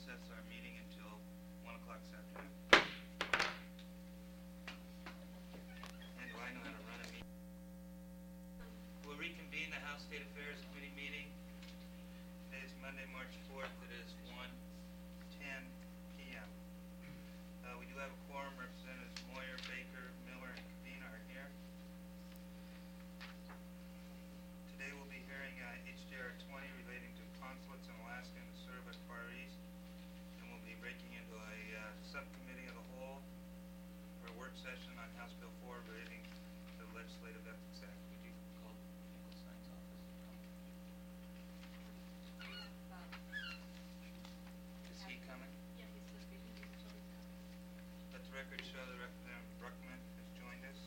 recess our meeting until 1 o'clock this afternoon. And do I know how to run a meeting? We'll reconvene the House State Affairs Committee meeting. Today is Monday, March 4th. It is 1:10 p.m. We do have a quorum. Representatives Moyer, Baker, Miller, and Covina are here. Today we'll be hearing HJR 20 relating to consulates in Alaska and the Sarawak Far East. And we'll be breaking into a subcommittee of the whole for a work session on House Bill 4 relating to the Legislative Ethics Act. Would you call Nicholson's office? Is he coming? Yeah, he's supposed to be here until he's coming. Let the record show that Representative Bruckman has joined us.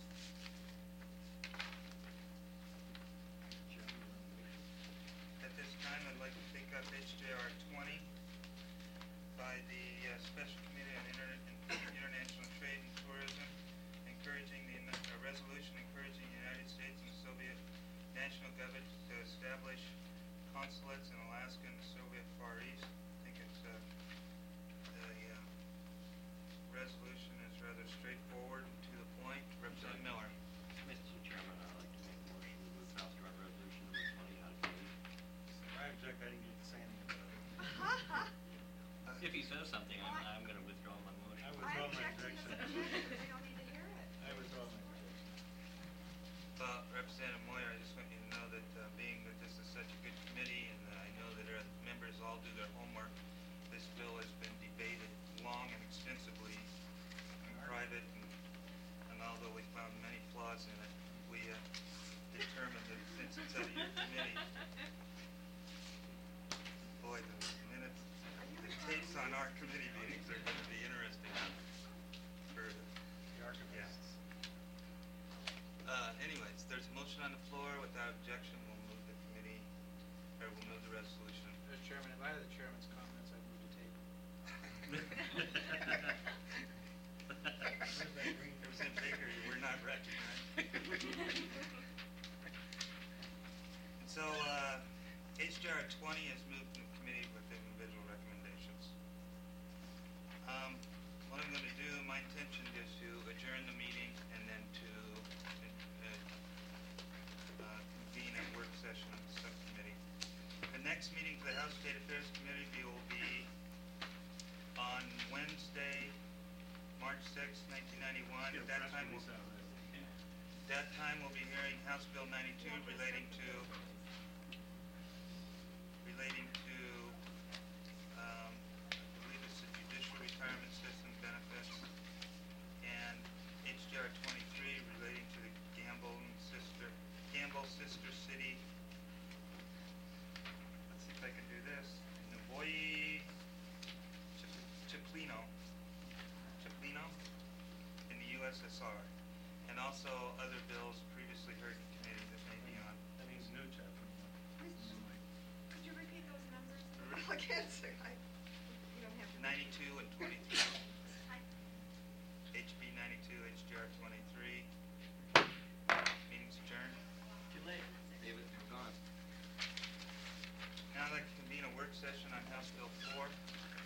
At this time, I'd like to take up HJR 20 by the Special Committee on International Trade and Tourism, encouraging a resolution encouraging the United States and the Soviet national government to establish consulates in Alaska and the Soviet Far East. I think it's the resolution is rather straightforward and to the point. Representative Miller. Mr. Chairman, I'd like to make a motion to move House Joint Resolution number 20 out of committee. I object. I didn't get to say anything about it. If he says something, I'm going to withdraw my motion. I withdraw my object to objection. this objection. We don't need to hear it. I withdraw my objection. Representative Moyer, I just want you to know that being that this is such a good committee and I know that our members all do their homework, this bill has been debated long and extensively in private, and although we found many flaws in it, we determined that since it's out of your committee, boy, the tapes on our committee meetings are going to be interesting for The archivists. Anyways, there's a motion on the floor. Without objection, we'll move the committee, or we'll move the resolution. Mr. Chairman, in light of the chairman's comments, I move to table. Representative Baker, you were not recognized. So, HJR 20 is moved to the committee with individual recommendations. What I'm going to do, my intention is to adjourn the meeting and then to convene a work session of the subcommittee. The next meeting for the House State Affairs Committee will be on Wednesday, March 6, 1991. At that time, we'll be hearing House Bill 92 relating to I believe it's the Judicial Retirement System benefits, and HJR 23 relating to the Gamble Sister City. Let's see if I can do this. Navoy Chiplino in the USSR, and also other bills previously heard in committee that may be on. That means new chapter. Could you repeat those numbers? I can't say. You don't have to. 92 and 23. HB 92, HJR 23. Meeting's adjourned. Too late. David, you're gone. Now I'd like to convene a work session on House Bill 4.